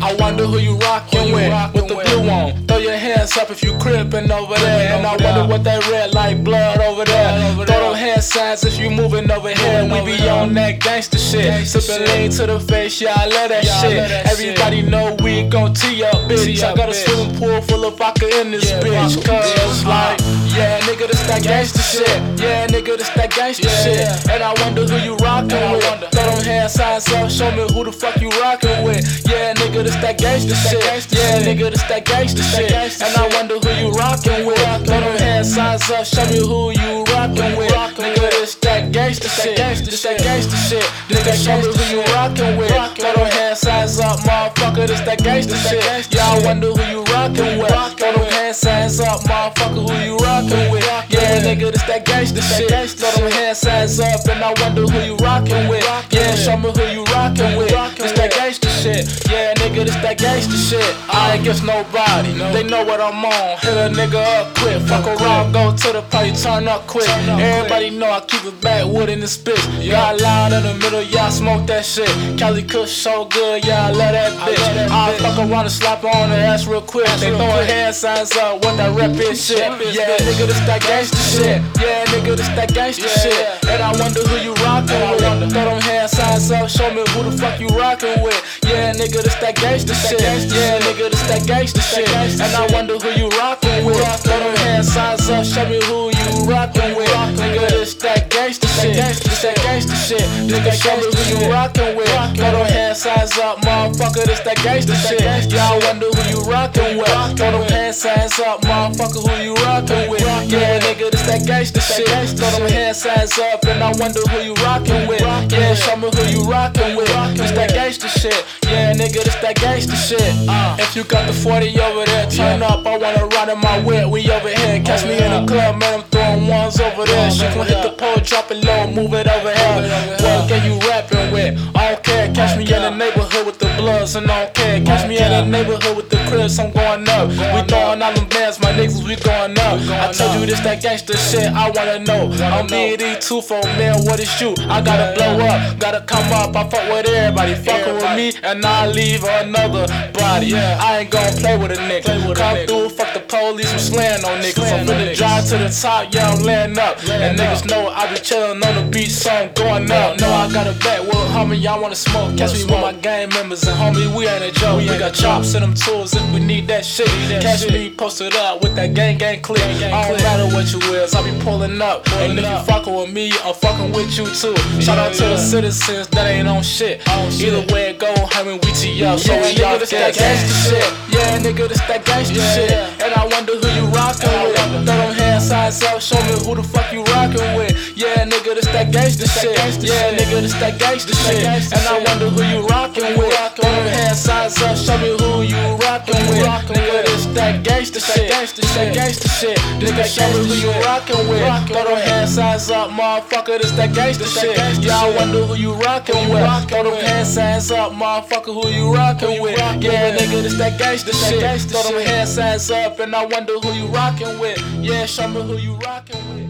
I wonder who you rockin' with the blue on. Throw your hands up if you crippin' over there. And I wonder what that red like blood over there. Throw them hand signs if you moving over here. We be on that gangsta shit. Sippin' lean to the face, yeah, I love that shit. Everybody know we gon' tee up, bitch. I got a swimming pool full of vodka in this bitch. Cause like, yeah, nigga, this that gangsta shit. Yeah, nigga, this that gangsta shit. And I wonder who you rockin' with. Throw them hand signs up, show me who the fuck you rockin' with. Yeah, nigga, this that gangsta shit. Yeah, nigga, this that gangsta shit. And I wonder who you rockin' with. Throw them hand signs up, show me who you rockin' with. Nigga, this that gangsta shit. This that gangsta shit. Nigga, show me who you rockin' with. Throw them hand signs up, motherfucker, this that gangsta shit. Yeah, I wonder who you rockin' with. Throw them hand signs up, motherfucker, who you rockin' with. Yeah, nigga, this that gangsta shit. Throw them hand signs up, and I wonder who you rockin' with. Yeah, show me who you rockin' with. This that gangsta shit. Yeah, nigga, this that gangsta shit. I ain't against nobody, they know what I'm on. Hit a nigga up quick, fuck around, go to the party, turn up quick. Everybody know I keep it back, wood in the spit. Got loud in the middle, yeah, I smoke that shit. Cali Kush so good, yeah, I love that bitch. I fuck around and slap on her ass real quick. They throwin' hand signs up, what that rep is shit. Yeah, nigga, this that gangsta shit. Yeah, nigga, this that gangsta shit. And I wonder who you rockin' with. Throw them hand signs up, show me who the fuck you rockin' with. Yeah, nigga, this that gangsta shit. Yeah, nigga, this that gangsta shit. And I wonder who you rockin' with. Throw them hand signs up, show me who you rockin' with. Nigga, this that gangsta shit. This that gangsta shit. Nigga, show me who you rockin' with. Throw them hand signs up, motherfucker, this that gangsta shit. Yeah, I wonder who you rockin' with. Throw them hand signs up, motherfucker, who you rockin' with. Yeah, nigga, this that gangsta shit. Throw them hand signs up, and I wonder who you rockin' with. Yeah, show me who you rockin' with. This that gangsta shit. Yeah, nigga, this that gangsta shit. If you got the 40 over there, turn up. I wanna ride in my whip. We over here. Catch me in the club, man. I'm throwing ones over there. She gon' hit the pole, drop it low, move it over here. What can you rapping with? I don't care. Catch me in the neighborhood with the bloods, and I don't care. Catch me in the neighborhood with the cribs. I'm going up. We throwing all them bands, my niggas. We going up. I told you this that gangsta shit. I wanna know. I'm BD2 for man. What is you? I gotta blow up. Gotta come up. I fuck with everybody. Fucking with me, and I leave another body. I ain't gon' play with a nigga. Come through, fuck the police, I'm slaying on niggas. I'm finna drive to the top, yeah, I'm laying up. And niggas know I be chillin' on the beach, so I'm going up. No, I got a bet with homie, y'all wanna smoke. Catch me with my gang members, and homie, we ain't a joke. We got chops and them tools if we need that shit. Catch me posted up with that gang clip. I don't matter what you is, I be pulling up. And if you fucking with me, I'm fucking with you too. Shout out to the citizens that ain't on shit. Either way it go, homie, we tee up. So we nigga, this that gangsta shit. Yeah, nigga, this that gangsta shit. And I wonder who you rockin' with. Throw them hand signs up, show me who the fuck you rockin' with. Yeah, nigga, this that gangsta shit. Yeah, nigga, this that gangsta shit. And I wonder who you rockin' with. Throw them hand signs up, show me who you rockin' with. Nigga, this that gangsta shit. This that gangsta shit. Nigga, show me who you rockin' with. Throw them hand signs up, motherfucker, this that gangsta shit. Yeah, I wonder who you rockin' with. Throw them hand signs up, motherfucker, who you rockin' with. Yeah, nigga, this that gangsta shit. Throw them hand signs up, and I wonder who you rockin' with. Yeah, show me who you rockin' with.